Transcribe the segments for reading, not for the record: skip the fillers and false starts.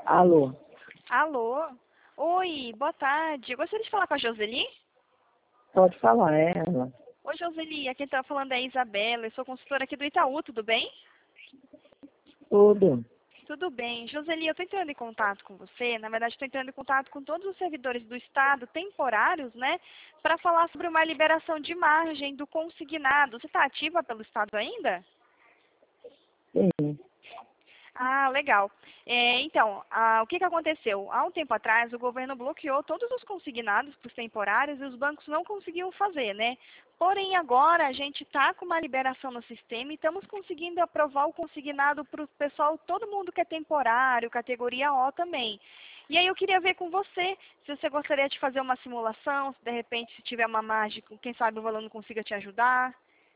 Alô, Alô? Oi, boa tarde. Eu gostaria de falar com a Joseli? pode falar, é ela. Oi, Joseli. Aqui está falando é a Isabela. Eu sou consultora aqui do Itaú, tudo bem? Tudo. Tudo bem. Joseli, eu estou entrando em contato com você. Na verdade, estou entrando em contato com todos os servidores do Estado, temporários, né? Para falar sobre uma liberação de margem do consignado. Você está ativa pelo Estado ainda? Sim. Ah, legal. Então, o que aconteceu? Há um tempo atrás, o governo bloqueou todos os consignados para os temporários e os bancos não conseguiam fazer, né? Porém, agora a gente está com uma liberação no sistema e estamos conseguindo aprovar o consignado para o pessoal, todo mundo que é temporário, categoria O também. E aí eu queria ver com você, se você gostaria de fazer uma simulação, se de repente se tiver uma margem, quem sabe o valor não consiga te ajudar.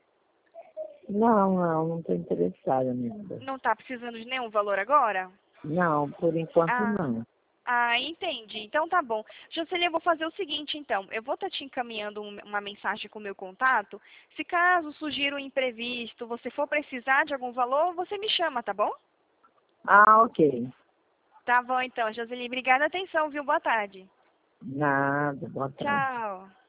Não estou interessada nisso. Não está precisando de nenhum valor agora? Não, por enquanto Ah, não. entendi. Então tá bom. Jocely, eu vou fazer o seguinte, então. Eu vou estar te encaminhando uma mensagem com o meu contato. Se caso surgir um imprevisto, você for precisar de algum valor, você me chama, tá bom? Ah, ok. Tá bom, então. Jocely, obrigada. Atenção, viu? Boa tarde. Nada, boa tarde. Tchau.